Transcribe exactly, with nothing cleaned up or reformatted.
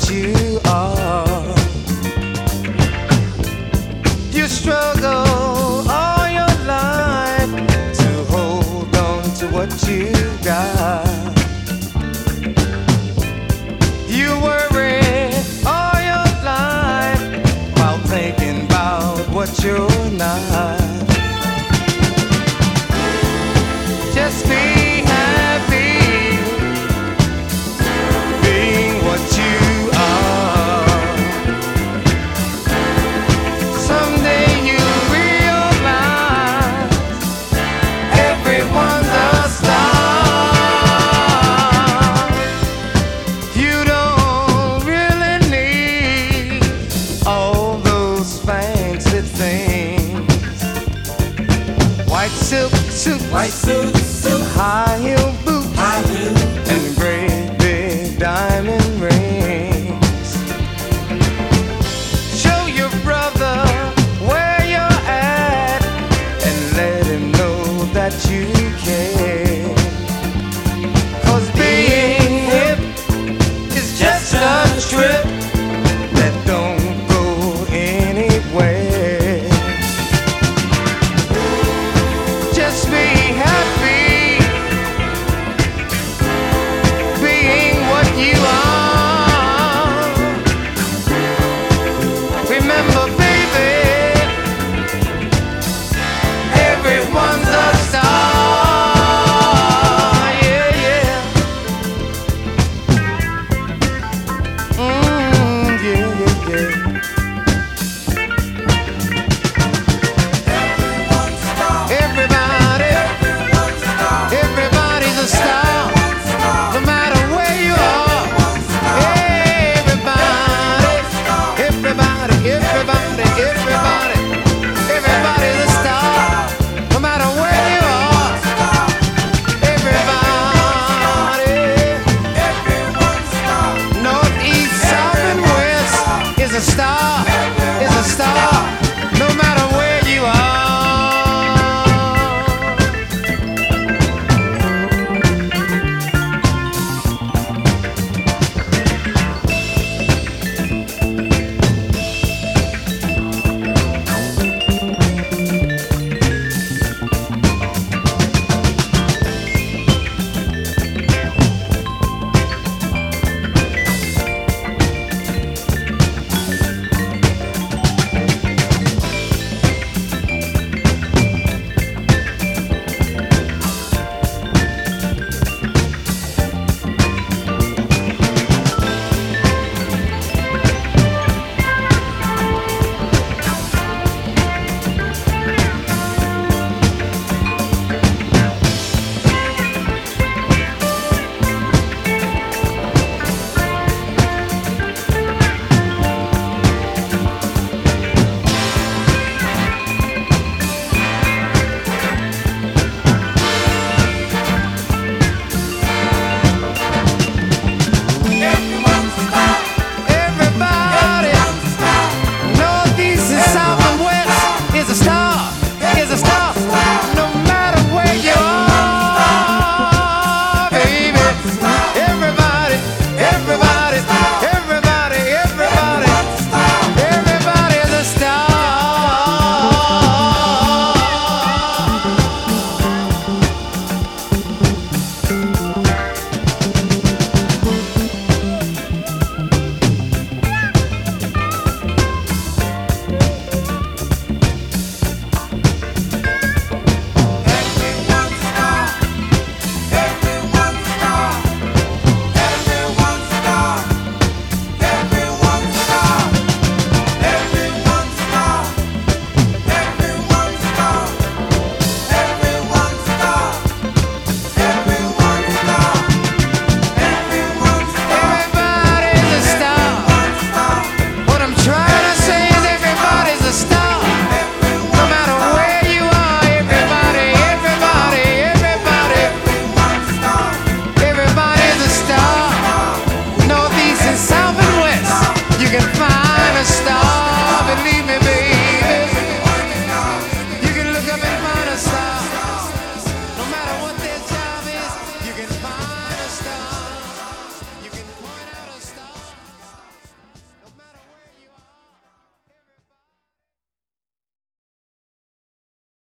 what you are. You struggle all your life to hold on to what you got. You worry all your life while thinking about what you're not. Just be happy being what you are. Someday you realize everyone's a star. You don't really need all those fancy things. White silk suits, White suit, suit, high heel boots, high heel, and great big diamond rings. Show your brother where you're at and let him know that you care.